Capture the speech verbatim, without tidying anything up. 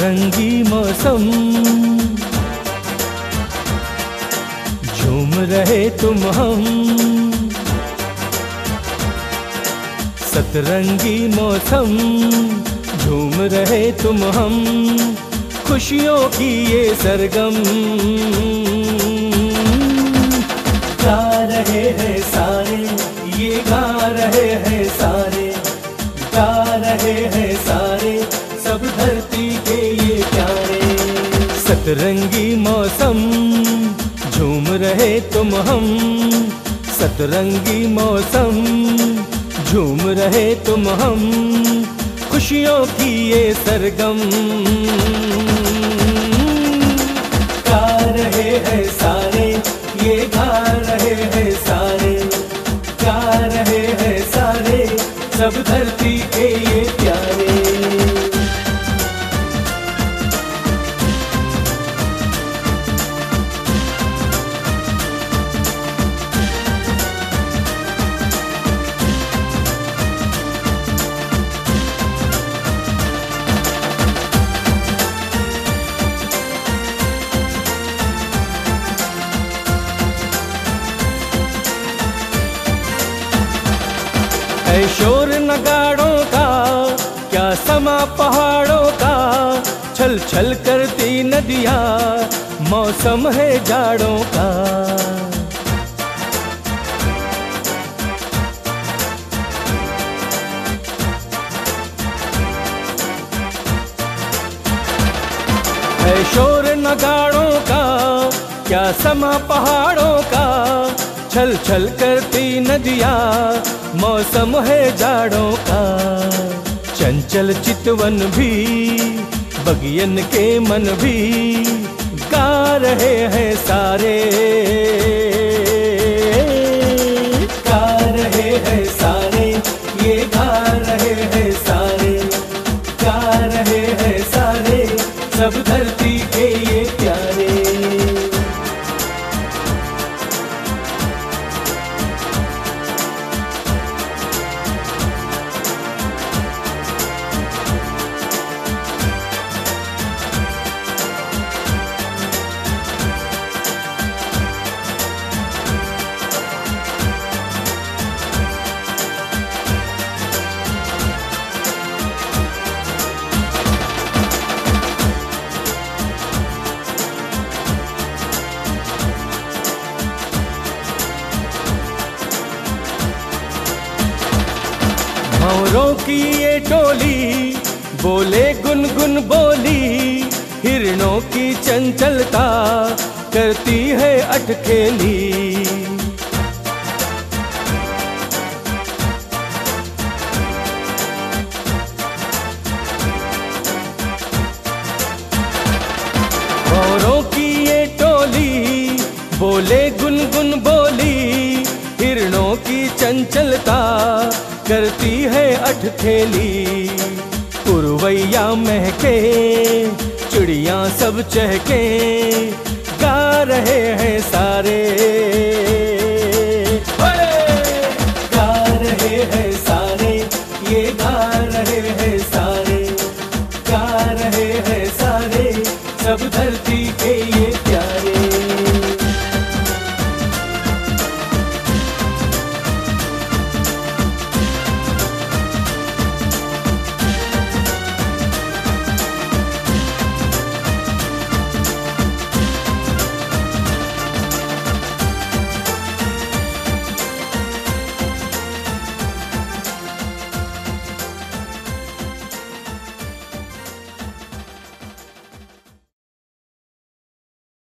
सतरंगी मौसम, झूम रहे तुम हम। सतरंगी मौसम, झूम रहे तुम हम, खुशियों की ये सरगम। गा रहे हैं सारे, ये गा रहे हैं सारे, गा रहे हैं सारे, सब धरती के ये प्यारे। सतरंगी मौसम, झूम रहे तुम हम। सतरंगी मौसम, झूम रहे तुम हम, खुशियों की ये सरगम। गा रहे हैं सारे, ये गा रहे हैं सारे, गा रहे हैं सारे, सब धरती के ये प्यारे। है शोर नगाड़ों का, क्या समा पहाड़ों का, छल छल करती नदियाँ, मौसम है जाड़ों का। है शोर नगाड़ों का, क्या समा पहाड़ों का, छल छल करती नदियाँ, मौसम है जाड़ों का। चंचल चितवन भी, बगियन के मन भी, गा रहे हैं सारे, गा रहे हैं सारे, ये गा रहे हैं सारे, गा रहे हैं सारे, सब धरती के ये प्यारे। भंवरों की ये टोली, बोले गुनगुन बोली, हिरणों की चंचलता करती है अटखेली। भंवरों की ये टोली, बोले गुनगुन बोली, हिरणों की चंचलता करती है अटखेली। पुरवैया महके, चिड़िया सब चहके, गा रहे